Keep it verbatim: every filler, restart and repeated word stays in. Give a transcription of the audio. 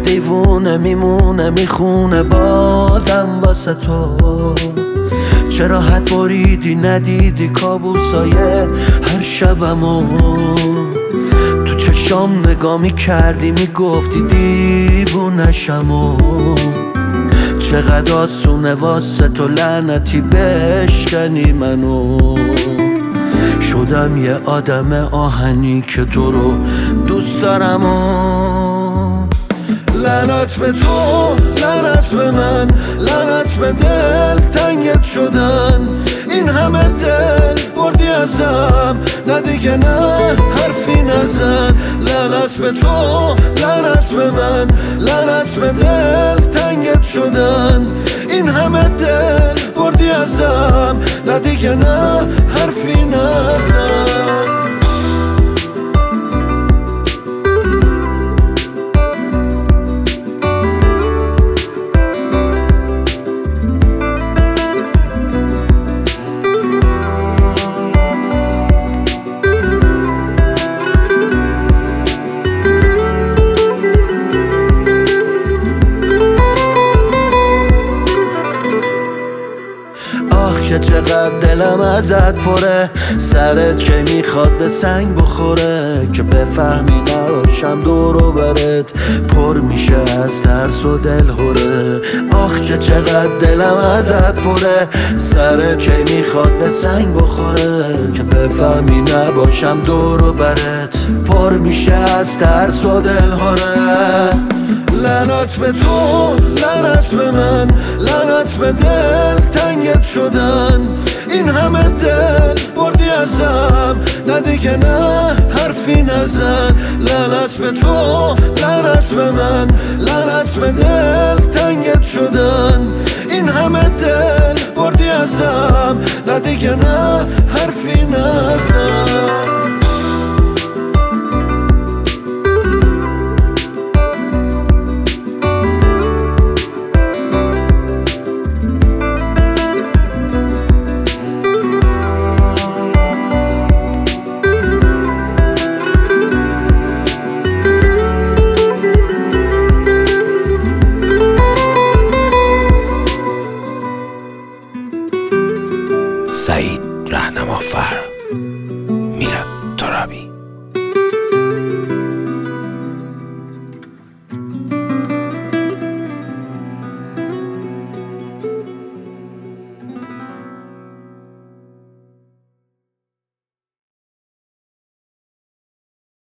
دیوونه میمونه میخونه بازم واسه تو. چه راحت بریدی ندیدی کابوسای هر شبمو، تو چشام نگاه میکردی میگفتی دیوونشمو. چقدر آسونه واسه تو لعنتی بشکنی منو. شدم یه آدم آهنی که تو رو دوست دارم و لعنت به تو، لعنت به من، لعنت به دل تنگت شدن. این همه دل بردی ازم، نه دیگه نه حرفی نزن. لعنت به تو، لعنت به من، لعنت به دل تنگت شدن. این همه دل بردی ازم، نه دیگه نه حرفی نزن. آخ که چقدر دلم ازت پره، سرت که میخواد به سنگ بخوره. که بفهمی نباشم دورو برت پر میشه از ترس و دلهوره. آخ که چقدر دلم ازت پره، سرت که میخواد به سنگ بخوره. که بفهمی نباشم دورو برت پر میشه از ترس و دلهوره. لعنت به تو، لعنت به من، لعنت به دل تنگت شدن. این همه دل بردی ازم، نه دیگه نه حرفی نزن. لعنت به تو، لعنت به من، لعنت به دل تنگت شدن. این همه دل بردی ازم، نه دیگه نه حرفی نزن.